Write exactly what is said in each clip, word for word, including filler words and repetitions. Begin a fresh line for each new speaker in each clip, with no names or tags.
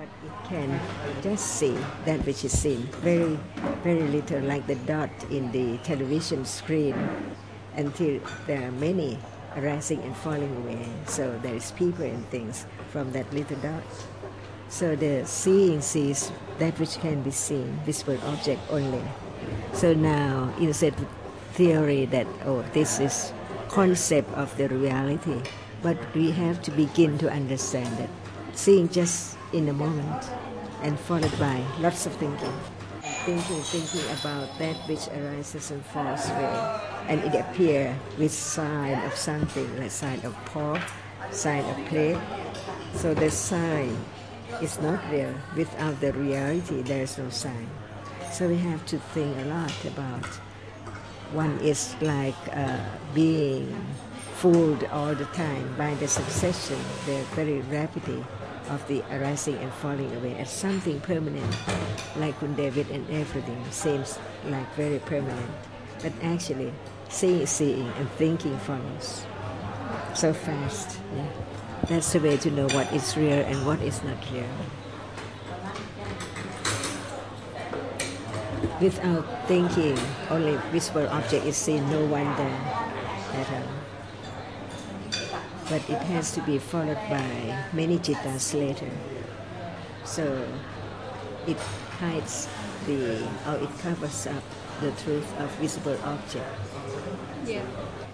but it can just see that which is seen. Very, very little, like the dot in the television screen, until there are many arising and falling away. So there is people and things from that little dot. So the seeing sees that which can be seen, visible object only. So now, instead of theory that, oh, this is concept of the reality, but we have to begin to understand that seeing just in a moment and followed by lots of thinking. Thinking, thinking about that which arises and falls away, and it appears with sign of something, like sign of pork, sign of plate. So the sign is not real. Without the reality, there is no sign. So we have to think a lot about. One is like uh, being fooled all the time by the succession, the very rapidity of the arising and falling away as something permanent, like Kun David and everything seems like very permanent. But actually, seeing is seeing and thinking follows so fast. Yeah. That's the way to know what is real and what is not real. Without thinking, only visible object is seen, no wonder at all. But it has to be followed by many cittas later. So it hides the, or it covers up the truth of visible object.
Yeah.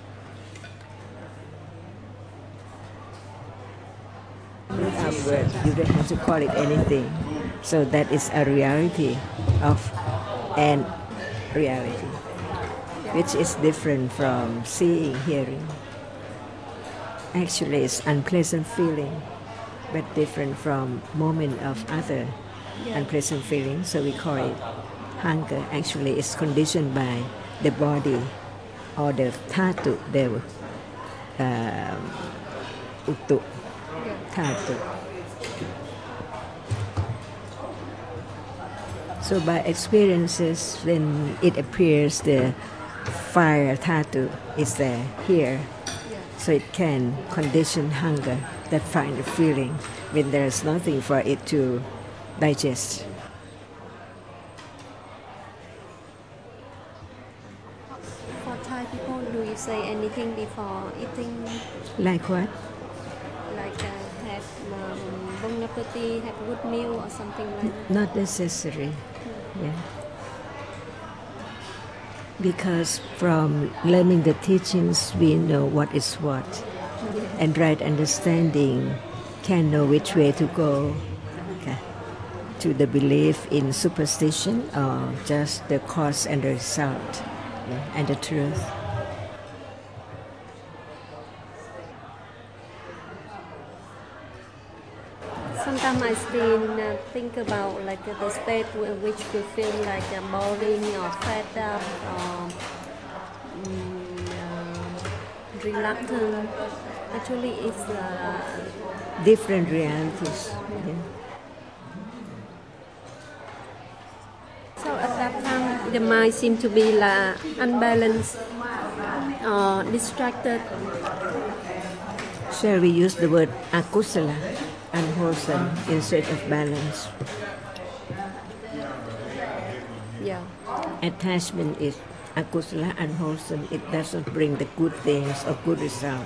Without words, you don't have to call it anything. So that is a reality of an reality, which is different from seeing, hearing. Actually, it's unpleasant feeling, but different from moment of other yeah. unpleasant feeling. So we call it hunger. Actually, it's conditioned by the body or the thatu, the um, uttu, thatu. So by experiences, when it appears, the fire thatu is there, here. So it can condition hunger, that kind of feeling, when there is nothing for it to digest.
For Thai people, do you say anything before eating?
Like what?
Like uh, have um, bon appetit, have good meal or something like that?
Not necessary. Yeah. Because from learning the teachings, we know what is what. Yeah. And right understanding can know which way to go. Okay. To the belief in superstition or just the cause and the result, yeah, and the truth.
Sometimes I still uh, think about like uh, the state in which we feel like uh, boring or fed up or um, uh, reluctant. Actually, it's uh,
different realities. Yeah.
So at that time, the mind seems to be like unbalanced or distracted.
Shall we use the word akusala, unwholesome, instead of balance?
Yeah.
Attachment is akusala, unwholesome. It doesn't bring the good things or good result.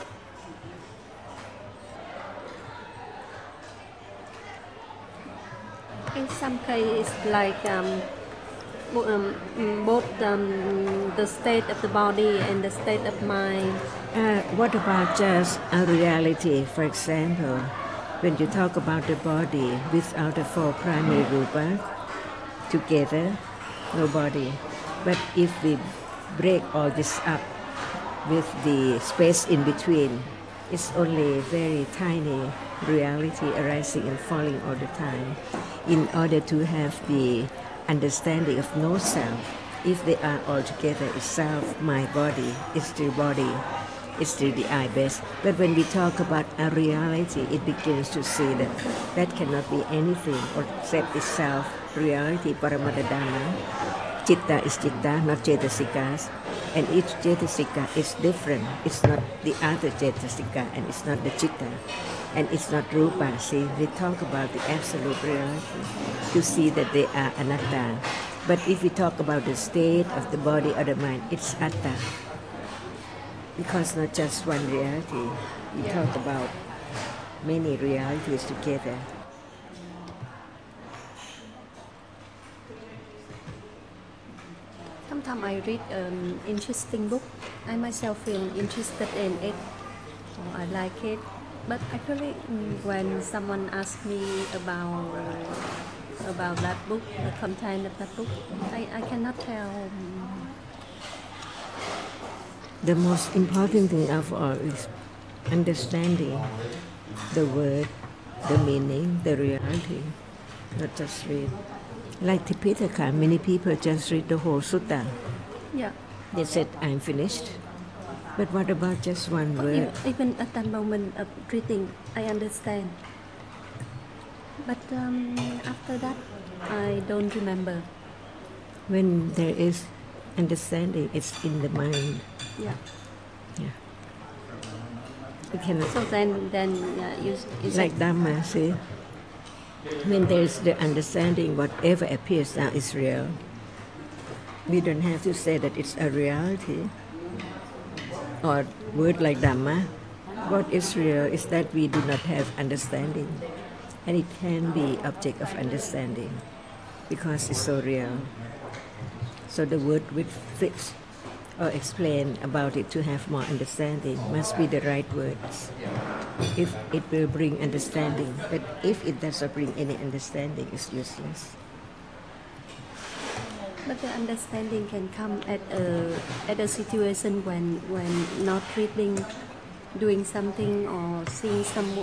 In some cases, like um, um, both um, the state of the body and the state of mind.
Uh, what about just a reality? For example, when you talk about the body without the four primary rupa together, no body. But if we break all this up with the space in between, it's only very tiny reality arising and falling all the time. In order to have the understanding of no self, if they are all together, it's self, my body, it's still body, it's still the I base. But when we talk about a reality, it begins to see that that cannot be anything except itself, reality, Paramatadana. Chitta is chitta, not cetasikas. And each cetasika is different. It's not the other cetasika, and it's not the chitta, and it's not rupa. See, we talk about the absolute reality to see that they are anatta. But if we talk about the state of the body or the mind, it's atta. Because not just one reality. We yeah. talk about many realities together.
Sometimes I read an interesting book. I myself feel interested in it, or I like it. But actually, when someone asks me about about that book, the content of that book, I, I cannot tell.
The most important thing of all is understanding the word, the meaning, the reality, not just read. Like Tipitaka, many people just read the whole sutta.
Yeah.
They said, I'm finished. But what about just one but word?
Even at that moment of reading, I understand. But um, after that, I don't remember.
When there is understanding, it's in the mind.
Yeah.
Yeah. You cannot.
So then, then yeah, you, you
like Dhamma, see? When there is the understanding, whatever appears now is real. We don't have to say that it's a reality. Or word like Dhamma. What is real is that we do not have understanding. And it can be object of understanding because it's so real. So the word which fits or explain about it to have more understanding must be the right words. If it will bring understanding, but if it does not bring any understanding, it's useless.
But the understanding can come at a at a situation when when not reading, doing something or seeing some,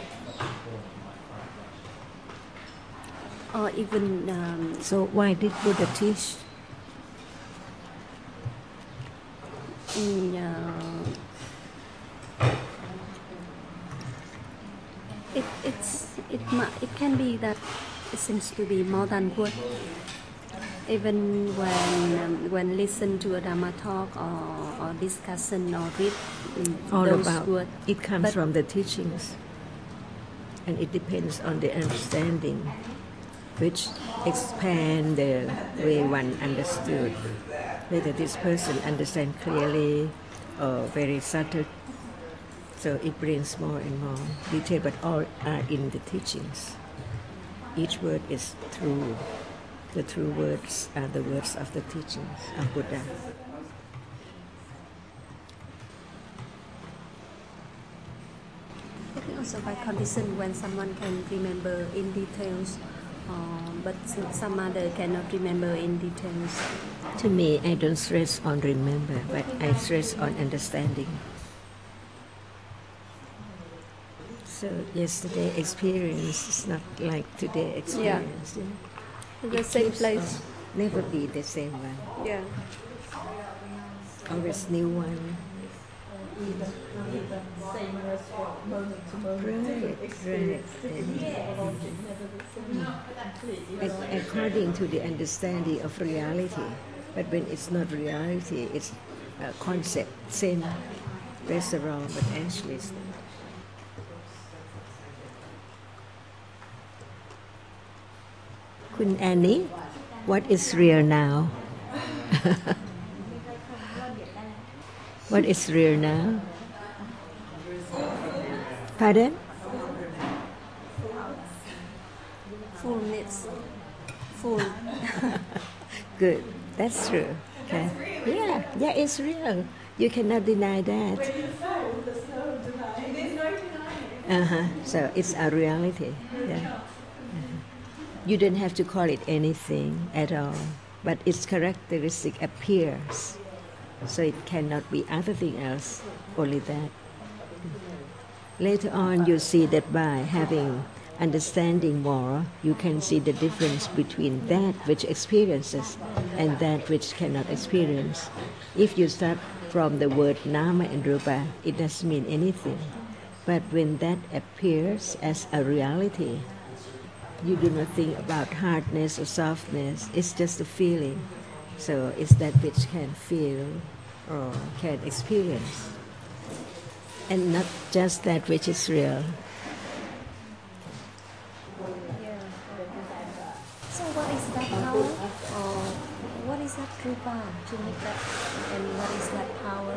or even. Um,
so why did Buddha teach?
Mm, uh, it it's it it can be that it seems to be more than word. Even when um, when listen to a Dhamma talk or, or discussion or read um,
all
those
about
words,
it comes
but
from the teachings, and it depends on the understanding, which expand the way one understood. Whether this person understands clearly or very subtle, so it brings more and more detail, but all are in the teachings. Each word is true. The true words are the words of the teachings of Buddha.
I think also by condition when someone can remember in details, uh, but some other cannot remember in details.
To me, I don't stress on remember, but I stress on understanding. So yesterday experience is not like today experience.
Yeah.
Yeah?
The
it
same place.
Never be the same one.
Yeah.
Always new one. Right, right. And according to the understanding of reality, but when it's not reality, it's a concept, same restaurant, but actually it's not. Kun Annie, what is real now? What is real now? Pardon?
Fullness. Full.
Good. That's true. Okay. Yeah, yeah, it's real. You cannot deny that. Uh-huh. So it's a reality. Yeah. Uh-huh. You don't have to call it anything at all, but its characteristic appears. So it cannot be other thing else, only that. Later on, you see that by having understanding more, you can see the difference between that which experiences and that which cannot experience. If you start from the word nama and rupa, it doesn't mean anything. But when that appears as a reality, you do not think about hardness or softness. It's just a feeling. So it's that which can feel or can experience, and not just that which is real.
Yeah. So what is that power, or what is that rupa to make that, and what is that power?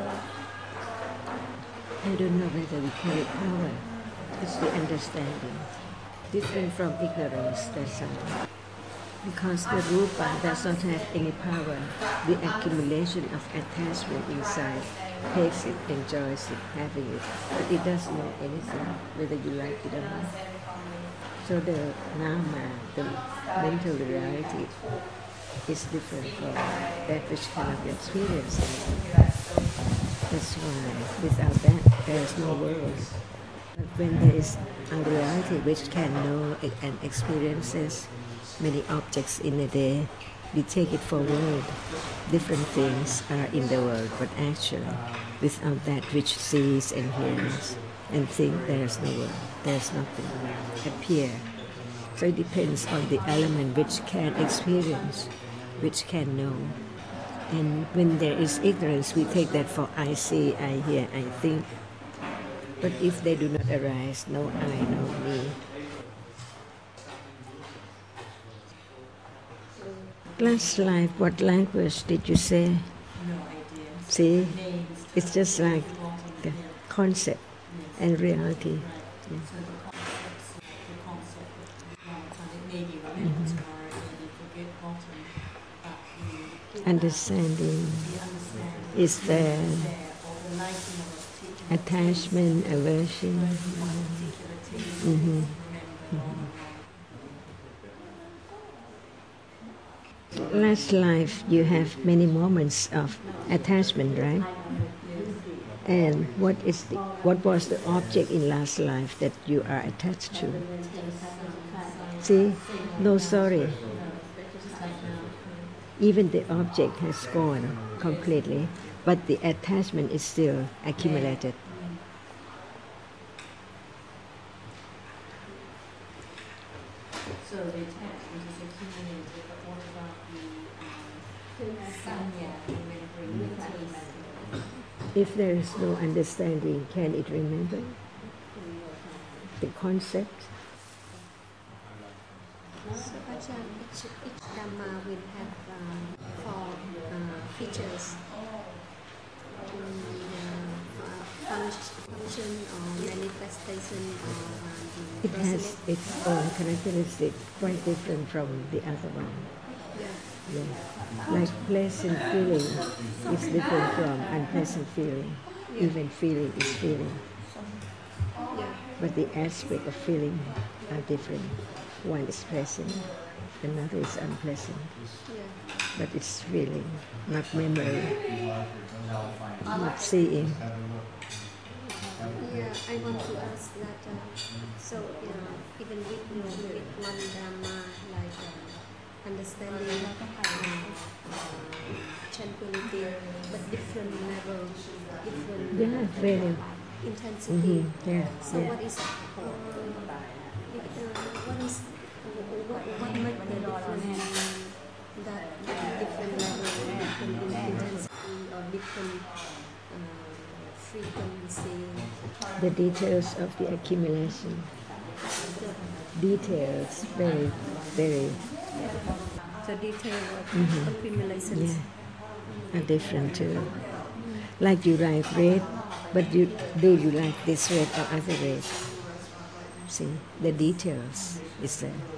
I don't know whether we call it power. It's the understanding, different from ignorance. That's all. Because the rupa does not have any power, the accumulation of attachment inside takes it, enjoys it, having it, but it doesn't know anything, whether you like it or not. So the nama, the mental reality, is different from that which cannot be experienced. That's why without that there is no world. But when there is a reality which can know and experiences many objects in a day, we take it for world. Different things are in the world, but actually, without that which sees and hears and thinks, there is no world, there is nothing appear. So it depends on the element which can experience, which can know. And when there is ignorance, we take that for I see, I hear, I think. But if they do not arise, no I, no me. Last life, what language did you say?
No idea.
See, it's just like the concept and reality. Yeah.
So the concepts, the concept of light, and it may be remembered tomorrow, it may be forgotten, but the,
Understanding
the understanding
is there,
there, or the lighting of a particular
attachment, aversion.
particular thing,
Mm-hmm.
remember.
Last life, you have many moments of attachment, right? And what is the, what was the object in last life that you are attached to? See, no sorry. Even the object has gone completely, but the attachment is still accumulated.
So the attachment is accumulated, but what about the um, sanya, remembering the taste?
If there is no understanding, can it remember the concept?
So Ajahn, each, each Dhamma will have um, four uh, features. Um, uh, func- function or manifestation or um,
It has its own characteristic, quite different from the other one.
Yeah.
Yeah. Like pleasant feeling is different from unpleasant feeling. Even feeling is feeling.
Yeah.
But the aspect of feeling are different. One is pleasant, another is unpleasant.
Yeah.
But it's feeling, not memory, not seeing.
Yeah, I want to ask that. Uh, so, you know, even with, you know, with one Dhamma, like uh, understanding, uh, uh, tranquility, but different level, different
Yeah, very.
intensity.
Mm-hmm. Yeah,
So,
yeah.
what is, uh, uh, what is, what, what make the different, that uh, different level, different intensity, or different uh, frequency?
The details of the accumulation. Details, very, very,
The detail of
Mhm.
accumulations.
yeah, are different too. Like you like red, but you do you like this red or other red? See, the details is there.